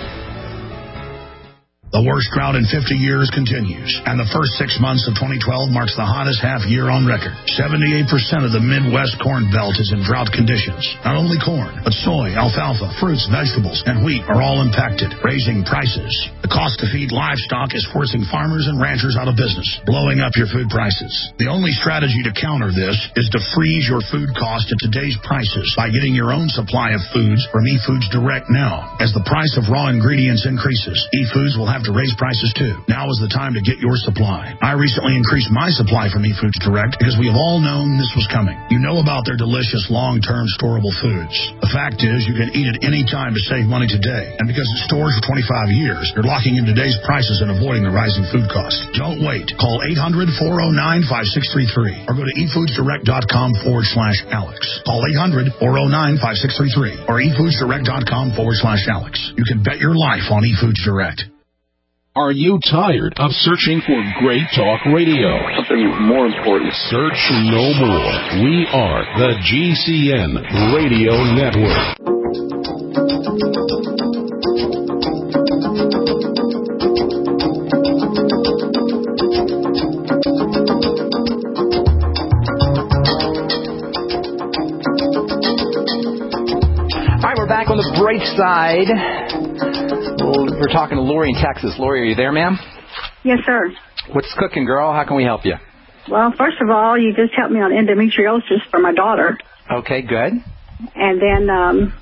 The worst drought in fifty years continues, and the first six months of twenty twelve marks the hottest half year on record. seventy-eight percent of the Midwest corn belt is in drought conditions. Not only corn, but soy, alfalfa, fruits, vegetables, and wheat are all impacted, raising prices. The cost to feed livestock is forcing farmers and ranchers out of business, blowing up your food prices. The only strategy to counter this is to freeze your food cost at today's prices by getting your own supply of foods from eFoods Direct now. As the price of raw ingredients increases, eFoods will have to raise prices too. Now is the time to get your supply. I recently increased my supply from eFoods Direct because we have all known this was coming. You know about their delicious long-term storable foods. The fact is you can eat it any time to save money today. And because it stores for twenty-five years, you're locking in today's prices and avoiding the rising food cost. Don't wait. Call eight hundred, four oh nine, five six three three or go to efoodsdirect.com forward slash Alex. Call eight hundred, four oh nine, five six three three or efoodsdirect.com forward slash Alex. You can bet your life on eFoods Direct. Are you tired of searching for Great Talk Radio? Something more important. Search no more. We are the G C N Radio Network. All right, we're back on the bright side. We're talking to Lori in Texas. Lori, are you there, ma'am? Yes, sir. What's cooking, girl? How can we help you? Well, first of all, you just helped me on endometriosis for my daughter. Okay, good. And then um,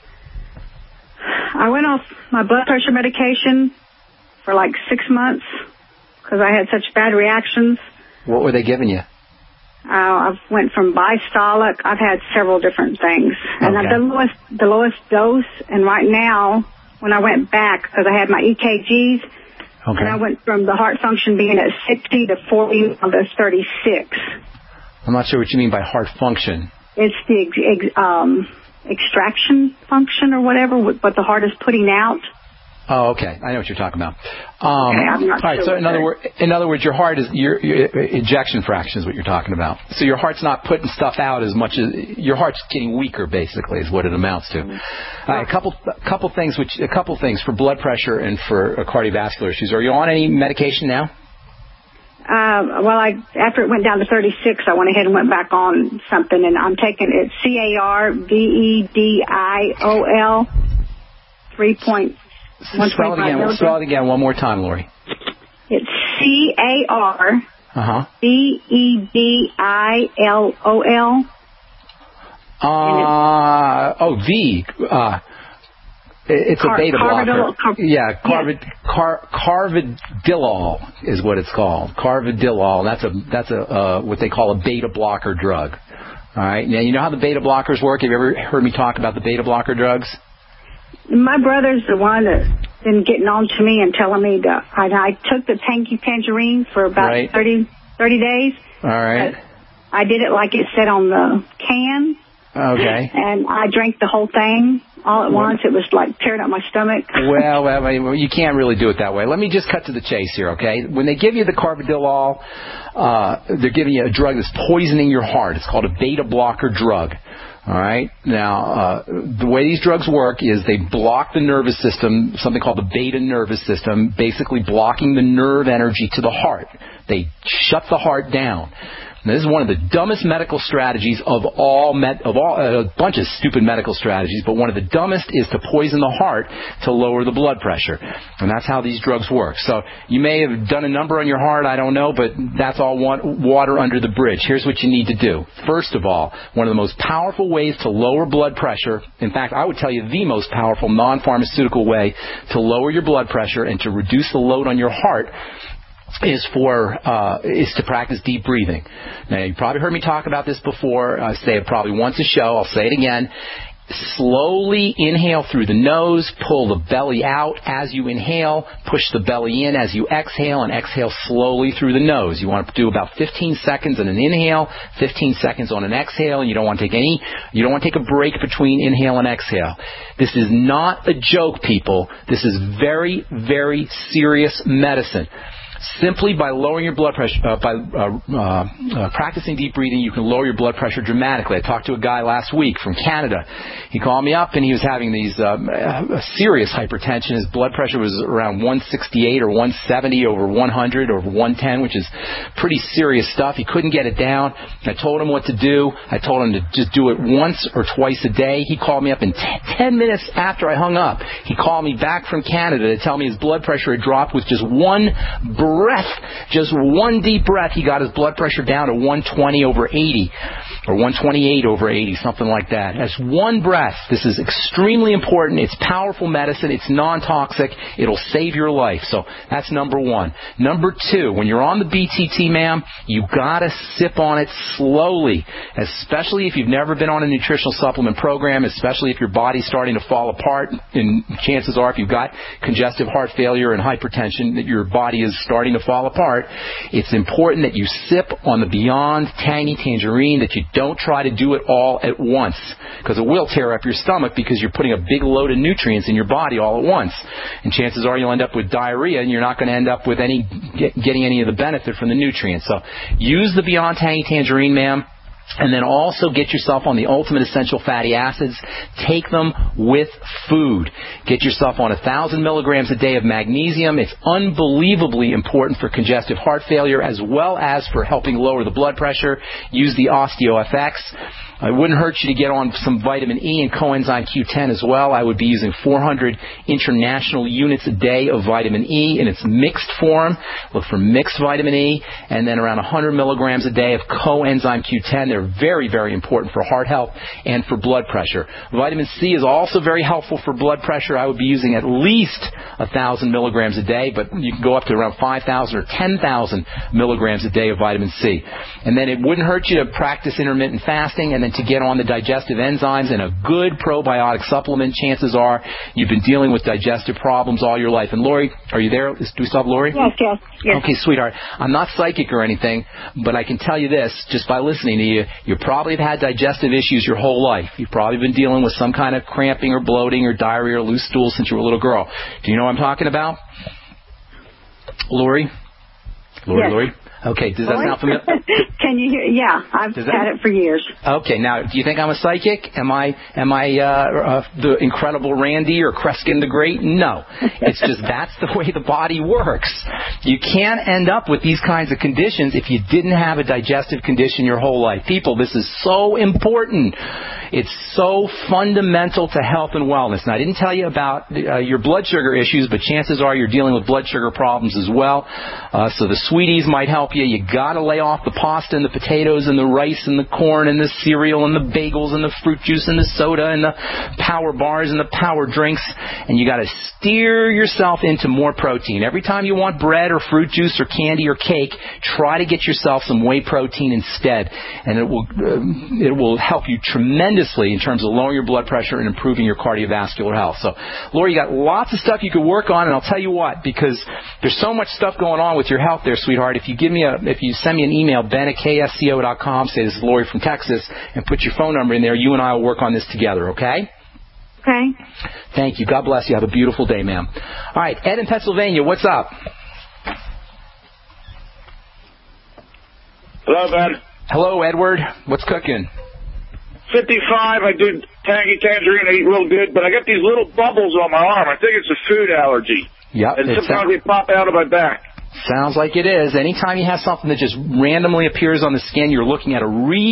I went off my blood pressure medication for like six months because I had such bad reactions. What were they giving you? Uh, I went from Bistolic. I've had several different things. And Okay. the lowest, the lowest dose, and right now, when I went back, because I had my E K Gs, Okay. and I went from the heart function being at sixty to forty, now there's thirty-six. I'm not sure what you mean by heart function. It's the ex, ex, um, extraction function or whatever, what the heart is putting out. Oh, okay. I know what you're talking about. Um, Okay, I'm not all right. sure So what in other that- words, in other words, your heart is your, your ejection fraction is what you're talking about. So your heart's not putting stuff out as much as your heart's getting weaker. Basically, is what it amounts to. Mm-hmm. All right, a couple, a couple things, which a couple things for blood pressure and for uh, cardiovascular issues. Are you on any medication now? Uh, well, I after it went down to thirty-six, I went ahead and went back on something, and I'm taking it C A R V E D I O L three point one Spell it again. milligrams. Spell it again one more time, Lori. It's C A R Uh huh. V E D I L O L. Uh, oh, V. Uh, it's Car- a beta blocker. Carvedil- car- yeah, carvid, car, carvedilol is what it's called. Carvedilol. That's a that's a uh, what they call a beta blocker drug. All right. Now you know how the beta blockers work. Have you ever heard me talk about the beta blocker drugs? My brother's the one that's been getting on to me and telling me that I, I took the Tanky Tangerine for about Right. thirty, thirty days. All right. I did it like it said on the can. Okay. And I drank the whole thing all at once. It was like tearing up my stomach. well, well, you can't really do it that way. Let me just cut to the chase here, okay? When they give you the carvedilol, uh, they're giving you a drug that's poisoning your heart. It's called a beta blocker drug. All right. Now, uh, the way these drugs work is they block the nervous system, something called the beta nervous system, basically blocking the nerve energy to the heart. They shut the heart down. Now, this is one of the dumbest medical strategies of all, med- of all uh, a bunch of stupid medical strategies, but one of the dumbest is to poison the heart to lower the blood pressure. And that's how these drugs work. So you may have done a number on your heart, I don't know, but that's all one- water under the bridge. Here's what you need to do. First of all, one of the most powerful ways to lower blood pressure, in fact, I would tell you the most powerful non-pharmaceutical way to lower your blood pressure and to reduce the load on your heart is for uh, is to practice deep breathing. Now, you probably heard me talk about this before. I say it probably once a show. I'll say it again. Slowly inhale through the nose, pull the belly out as you inhale, push the belly in as you exhale, and exhale slowly through the nose. You want to do about fifteen seconds on an inhale, fifteen seconds on an exhale, and you don't want to take any, you don't want to take a break between inhale and exhale. This is not a joke, people. This is very, very serious medicine. Simply by lowering your blood pressure, uh, by uh, uh, uh, practicing deep breathing, you can lower your blood pressure dramatically. I talked to a guy last week from Canada. He called me up, and he was having these um, uh, serious hypertension. His blood pressure was around one sixty-eight or one seventy over one hundred or one ten, which is pretty serious stuff. He couldn't get it down. I told him what to do. I told him to just do it once or twice a day. He called me up, and t- ten minutes after I hung up, he called me back from Canada to tell me his blood pressure had dropped with just one breath, just one deep breath. He got his blood pressure down to one twenty over eighty or one twenty-eight over eighty, something like that. That's one breath. This is extremely important. It's powerful medicine. It's non-toxic. It'll save your life. So that's number one. Number two, when you're on the B T T, ma'am, you gotta sip on it slowly, especially if you've never been on a nutritional supplement program, especially if your body's starting to fall apart, and chances are if you've got congestive heart failure and hypertension, that your body is starting to fall apart. It's important that you sip on the Beyond Tangy Tangerine, that you don't try to do it all at once, because it will tear up your stomach because you're putting a big load of nutrients in your body all at once. And chances are you'll end up with diarrhea, and you're not going to end up with any get, getting any of the benefit from the nutrients. So use the Beyond Tangy Tangerine, ma'am. And then also get yourself on the Ultimate Essential Fatty Acids. Take them with food. Get yourself on one thousand milligrams a day of magnesium. It's unbelievably important for congestive heart failure as well as for helping lower the blood pressure. Use the OsteoFX. It wouldn't hurt you to get on some vitamin E and coenzyme Q ten as well. I would be using four hundred international units a day of vitamin E in its mixed form. Look for mixed vitamin E, and then around one hundred milligrams a day of coenzyme Q ten. They're very, very important for heart health and for blood pressure. Vitamin C is also very helpful for blood pressure. I would be using at least one thousand milligrams a day, but you can go up to around five thousand or ten thousand milligrams a day of vitamin C. And then it wouldn't hurt you to practice intermittent fasting, and then to get on the digestive enzymes and a good probiotic supplement. Chances are you've been dealing with digestive problems all your life. And Lori, are you there? Do we still have Lori? Yes, yes, yes. Okay, sweetheart. I'm not psychic or anything, but I can tell you this, just by listening to you, you probably have had digestive issues your whole life. You've probably been dealing with some kind of cramping or bloating or diarrhea or loose stool since you were a little girl. Do you know what I'm talking about? Lori? Lori, yes. Lori? Okay, does that sound familiar? Can you hear? Yeah, I've that, had it for years. Okay, now, do you think I'm a psychic? Am I am I uh, uh, the incredible Randy or Kreskin the Great? No. It's just that's the way the body works. You can't end up with these kinds of conditions if you didn't have a digestive condition your whole life. People, this is so important. It's so fundamental to health and wellness. Now, I didn't tell you about uh, your blood sugar issues, but chances are you're dealing with blood sugar problems as well. Uh, so the sweeties might help you. You got to lay off the pasta and the potatoes and the rice and the corn and the cereal and the bagels and the fruit juice and the soda and the power bars and the power drinks. And you got to steer yourself into more protein. Every time you want bread or fruit juice or candy or cake, try to get yourself some whey protein instead. And it will uh, it will help you tremendously in terms of lowering your blood pressure and improving your cardiovascular health. So, Lori, you got lots of stuff you could work on, and I'll tell you what, because there's so much stuff going on with your health there, sweetheart. If you give me a, if you send me an email, Ben at K S C O dot com, say this is Lori from Texas, and put your phone number in there, you and I will work on this together, okay? Okay. Thank you. God bless you. Have a beautiful day, ma'am. All right, Ed in Pennsylvania, what's up? Hello, Ben. Hello, Edward. What's cooking? fifty-five, I do tangy tangerine, I eat real good, but I got these little bubbles on my arm. I think it's a food allergy. Yep. And sometimes they pop out of my back. Sounds like it is. Anytime you have something that just randomly appears on the skin, you're looking at a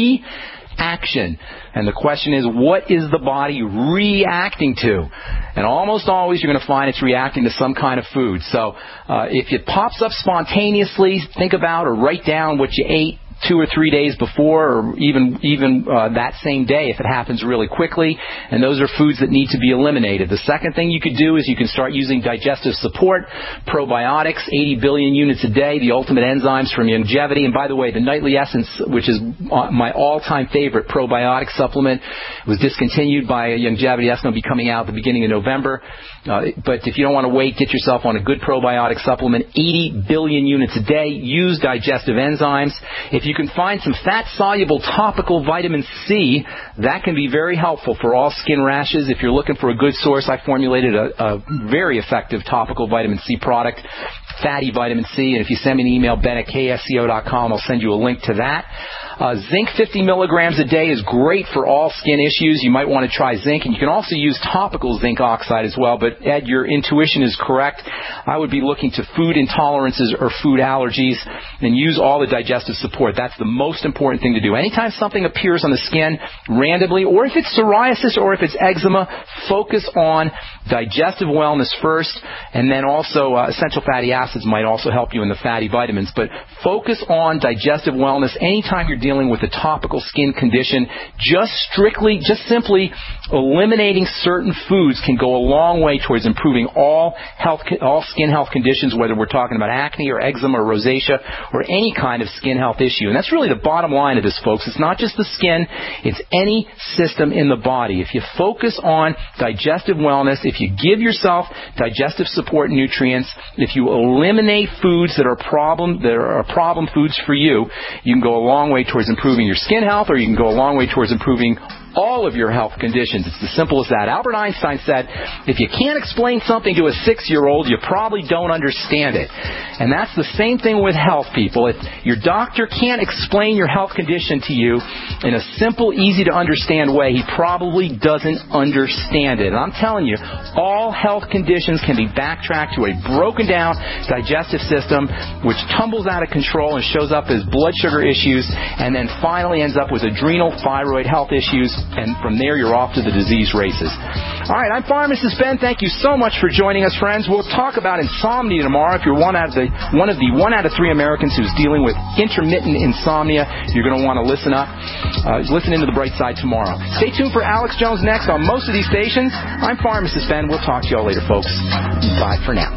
reaction. And the question is, what is the body reacting to? And almost always you're going to find it's reacting to some kind of food. So uh, if it pops up spontaneously, think about or write down what you ate two or three days before, or even even uh, that same day if it happens really quickly, and those are foods that need to be eliminated. The second thing you could do is you can start using digestive support, probiotics, eighty billion units a day, the ultimate enzymes from Youngevity. And by the way, the Nightly Essence, which is my all-time favorite probiotic supplement, was discontinued by Youngevity. That's going to be coming out at the beginning of November. Uh, but if you don't want to wait, get yourself on a good probiotic supplement, eighty billion units a day. Use digestive enzymes. If you can find some fat-soluble topical vitamin C, that can be very helpful for all skin rashes. If you're looking for a good source, I formulated a, a very effective topical vitamin C product, Fatty Vitamin C. And if you send me an email, ben at k s c o dot com, I'll send you a link to that. Uh, zinc fifty milligrams a day is great for all skin issues. You might want to try zinc, and you can also use topical zinc oxide as well. But, Ed, your intuition is correct. I would be looking to food intolerances or food allergies and use all the digestive support. That's the most important thing to do. Anytime something appears on the skin randomly, or if it's psoriasis or if it's eczema, focus on digestive wellness first, and then also uh, essential fatty acids might also help you in the fatty vitamins. But focus on digestive wellness anytime you're dealing with a topical skin condition. Just strictly, just simply eliminating certain foods can go a long way towards improving all health, all skin health conditions, whether we're talking about acne or eczema or rosacea or any kind of skin health issue. And that's really the bottom line of this, folks. It's not just the skin, it's any system in the body. If you focus on digestive wellness, if you give yourself digestive support nutrients, if you eliminate foods that are problem that are problem foods for you, you can go a long way towards improving your skin health, or you can go a long way towards improving all of your health conditions. It's as simple as that. Albert Einstein said, if you can't explain something to a six-year-old, you probably don't understand it. And that's the same thing with health, people. If your doctor can't explain your health condition to you in a simple, easy-to-understand way, he probably doesn't understand it. And I'm telling you, all health conditions can be backtracked to a broken-down digestive system, which tumbles out of control and shows up as blood sugar issues, and then finally ends up with adrenal, thyroid health issues, and from there you're off to the disease races. All right, I'm Pharmacist Ben. Thank you so much for joining us, friends. We'll talk about insomnia tomorrow. If you're one out of the one of the one out of three Americans who's dealing with intermittent insomnia, you're going to want to listen up. Uh, listen into the bright side tomorrow. Stay tuned for Alex Jones next on most of these stations. I'm Pharmacist Ben. We'll talk to you all later, folks. Bye for now.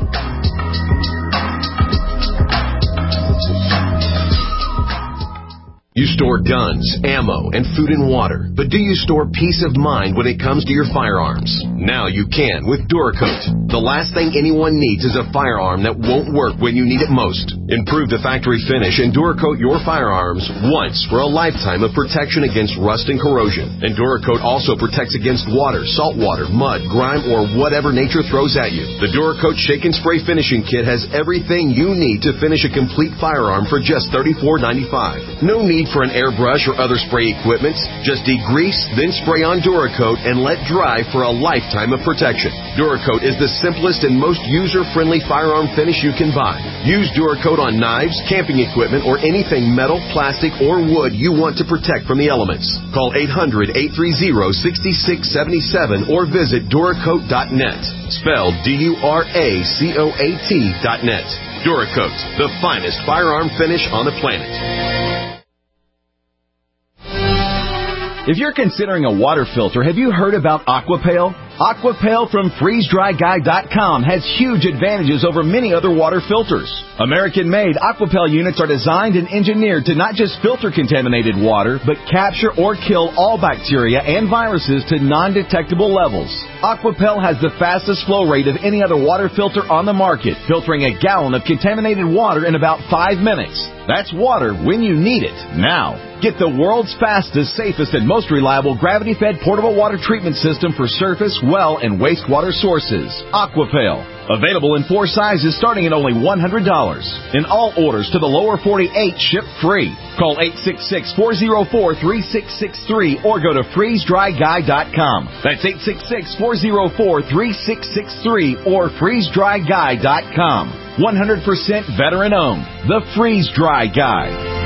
You store guns, ammo, and food and water, but do you store peace of mind when it comes to your firearms? Now you can with Duracoat. The last thing anyone needs is a firearm that won't work when you need it most. Improve the factory finish and Duracoat your firearms once for a lifetime of protection against rust and corrosion. And Duracoat also protects against water, salt water, mud, grime, or whatever nature throws at you. The Duracoat Shake and Spray Finishing Kit has everything you need to finish a complete firearm for just thirty-four ninety-five. No need for an airbrush or other spray equipment. Just degrease, then spray on Duracoat and let dry for a lifetime of protection. Duracoat is the simplest and most user-friendly firearm finish you can buy. Use Duracoat on knives, camping equipment, or anything metal, plastic, or wood you want to protect from the elements. Call eight hundred, eight three zero, six six seven seven or visit Duracoat dot net. Spelled D U R A C O A T dot net. Duracoat, the finest firearm finish on the planet. If you're considering a water filter, have you heard about Aquapale? Aquapale from freeze dry guy dot com has huge advantages over many other water filters. American-made Aquapale units are designed and engineered to not just filter contaminated water, but capture or kill all bacteria and viruses to non-detectable levels. Aquapel has the fastest flow rate of any other water filter on the market, filtering a gallon of contaminated water in about five minutes. That's water when you need it, now. Get the world's fastest, safest, and most reliable gravity-fed portable water treatment system for surface, well, and wastewater sources. Aquapel. Available in four sizes starting at only one hundred dollars. In all orders to the lower forty-eight, ship free. Call eight six six, four oh four, three six six three or go to freeze dry guy dot com. That's eight six six, four oh four, three six six three or freeze dry guy dot com. one hundred percent veteran owned. The Freeze Dry Guy.